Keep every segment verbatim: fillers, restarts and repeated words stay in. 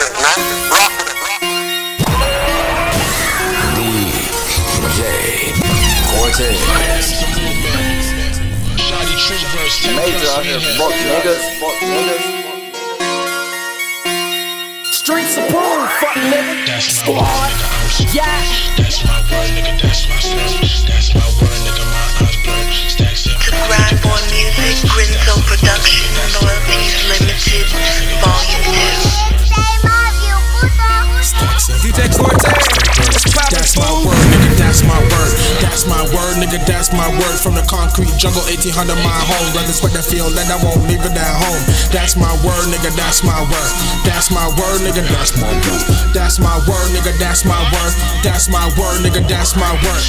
with it, man. Rock with it. D J Cortez. Major out here, fuck niggas, fuck niggas. Streets approved, fuck nigga. Squad, yeah. That's my word, nigga, that's my slur. That's my word, nigga, my eyes blurred. Stacks in Grind on music, Grinzo Production, Loyalties Limited, Volume two. D J Cortez. That's my word, nigga, that's my word. That's my word, nigga, that's my word. From the concrete jungle, eighteen hundred mile home. Rather sweat that feel that I won't leave it at home. That's my word, nigga, that's my word. That's my word, nigga, that's my word. That's my word, nigga, that's my word. That's my word, nigga, that's my word.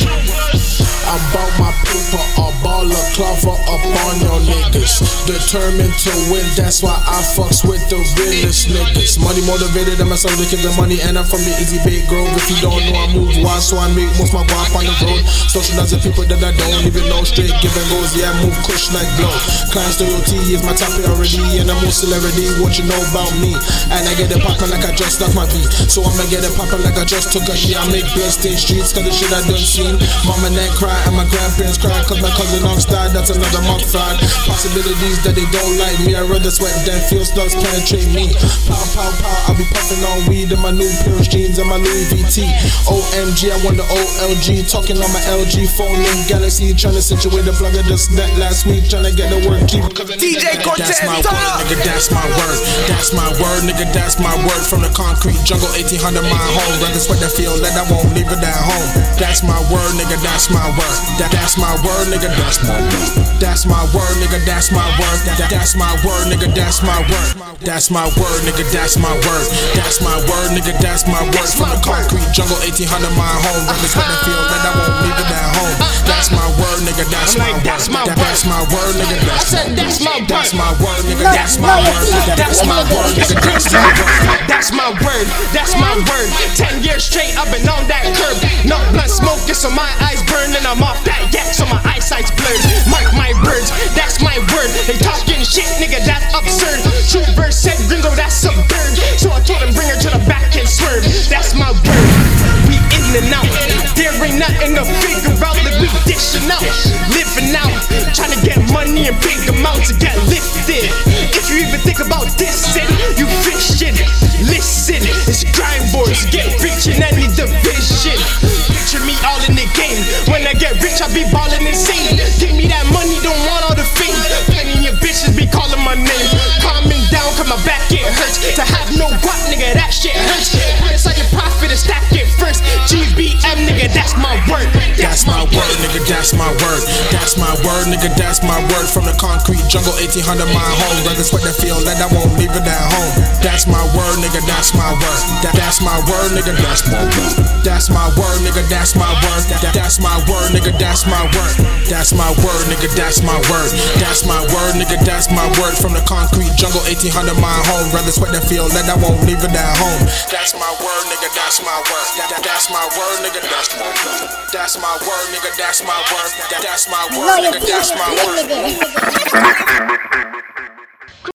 I bought my paper, a ball of clover up on your niggas. Determined to win, that's why I fucks with the realest niggas. Money motivated, and myself to keep the money. And I'm from the Easy Bay Grove. If you don't know, I move wild, so I make most my guap on the road. Socializing people that I don't even know. Straight giving goals, yeah, I move kush like blow. Client's loyalty is my top priority, and I'm more celebrity. What you know about me? And I get it poppin' like I just stuck my beat. So I'ma get it poppin' like I just took a shit. I make blood stain streets, cause the shit I done seen. Mama and cry, and my grandparents cry, cause my cousin off star, that's another monk fraud. Possibilities that they don't like me, I rather sweat than feel slugs penetrate me. Pow, pow, pow, I be puffin' on weed in my new pair of jeans and my Louis V T. O M G, I won the O L G, talking on my L G phone in Galaxy, trying to situate the plug of this net last week, trying to get the work cheap. D J Cortez, that's my word, nigga, that's my word. That's my word, nigga, that's my word. From the concrete jungle, eighteen hundred mile home. Rather sweat that feel that I won't leave it at home. That's my word, nigga, that's my word. That, that's my word, nigga, that's my word. That's my word, nigga, that's my word. That, that's my word, nigga, that's my word. That's my word, nigga, that's my word. That's my word, nigga, that's my word. From the concrete jungle, eighteen hundred mile home. Rather sweat that feel that I won't leave it at home. That's my word, nigga, that's my word. That's my word, that's my word, nigga, that's my word. That's my word, nigga, that's my word. That's my word, nigga, that's my word. That's my word, that's my word. Ten years straight, I've been on that curb. No blunt smoking, so my eyes burn, and I'm off that yak, so my eyesight's blurred. Mark my words, that's my word. They talking shit, nigga, that's absurd. True verse said Gringo, that's a bird. So I told him bring her to the back and swerve. That's my word. We in and out. There ain't nothing to figure out. Like we dishing out, living out, trying to get money in big amounts to get lifted. If you even think about this, it, you fishing. Listen, it's grind boards, get rich in any division. Picture me all in the game. When I get rich, I be ballin' insane. Give me that money, don't want all the fame. Plenty of bitches be calling my name. Calming down, cause my back it hurts. To have no guap, nigga, that shit hurts. Prince like a profit and stack it first. G B M, nigga, that's my word. That's my word, nigga, that's my word. That's my word, nigga, that's my word. From the concrete jungle, eighteen hundred mile home. Rather sweat that feel that I won't leave it at home. That's my word, nigga, that's my word. That, that's my word, nigga, that's my word. That's my word, nigga, that's my word. That, that's my word, nigga, that's my word. That's my word, nigga, that's my word. That's my word, nigga, that's my word. From the concrete jungle, eighteen hundred mile home. Rather sweat that feel that I won't leave it at home. That's my word, nigga, that's my word. That, that, that's my word, nigga, that's my word. That's my word, nigga, that's my word. That, that's my word, nigga, that's my word.